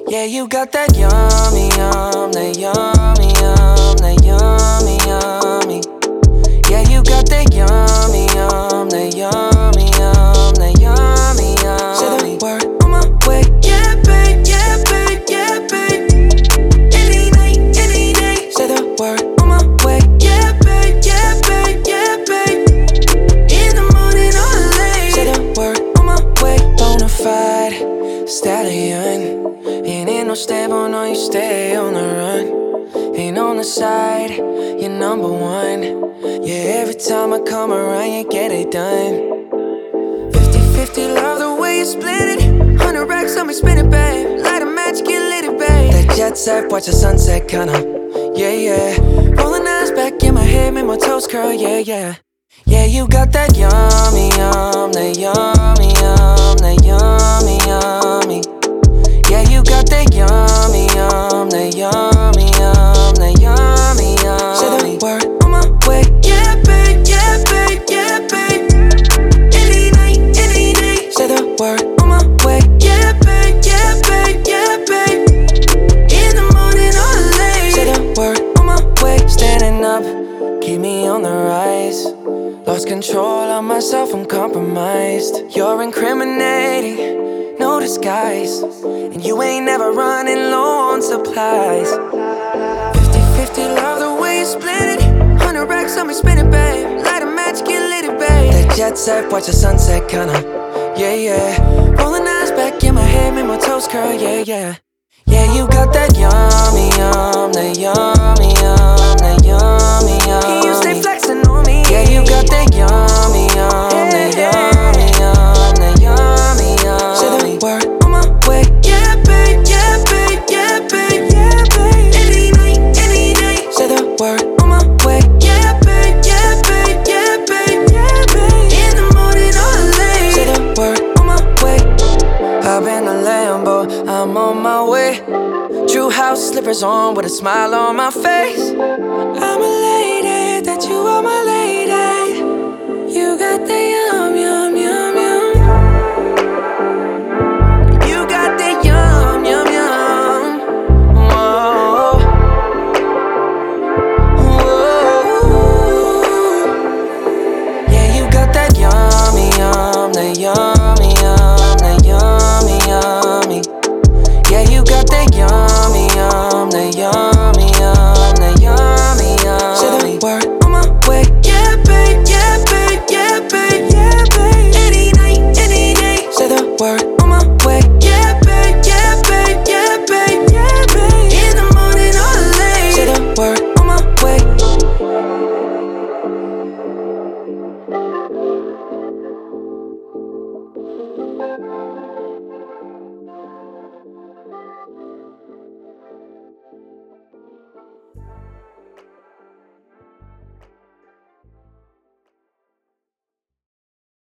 Yeah, you got that yummy, that yummy, that yummy, yummy. Yeah, you got that yummy, that yummy, that yummy, yummy. Say the word on my way. Yeah, babe, yeah, babe, yeah, babe. Any night, any day. Say the word on my way. Yeah, babe, yeah, babe, yeah, babe. In the morning or late. Say the word on my way. Bonafide stallion. Ain't no stable, no, you stay on the run. Ain't on the side, you're number one. Yeah, every time I come around, you get it done. 50-50, love the way you split it. 100 racks on me, spin it, babe. Light a match, get lit, it, babe. That jet set, watch the sunset, kinda. Yeah, yeah. Rolling eyes back in my head, make my toes curl, yeah, yeah. Yeah, you got that yummy, that yummy, that yummy, yummy. Yeah, you got that yummy, that yummy, that yummy, yummy. Say the word on my way. Yeah, babe, yeah, babe, yeah, babe. Any night, any day. Say the word on my way. Yeah, babe, yeah, babe, yeah, babe. In the morning or late. Say the word on my way. Standing up, keep me on the rise. Lost control of myself, I'm compromised. You're incriminating, no disguise. And you ain't never running low on supplies. 50-50, love the way you split it. 100 racks on me, spin it, babe. Light a match, get lit, it, babe. That jet set, watch the sunset, kinda. Yeah, yeah. Rolling eyes back in my head, make my toes curl, yeah, yeah. Yeah, you got that yummy, that yummy, that yummy, yummy. You stay flexing on me. Yeah, you got that yummy, that yummy, that yummy, yummy. Say the word on my way. Yeah, babe, yeah, babe, yeah, babe, yeah, babe. Any night, any day. Say the word on my way. Yeah, babe, yeah, babe, yeah, babe, yeah, babe. In the morning or late. Say the word on my way. Hop in the Lambo, I'm on my way. True house slippers on with a smile on my face. I'm elated that you are my lady.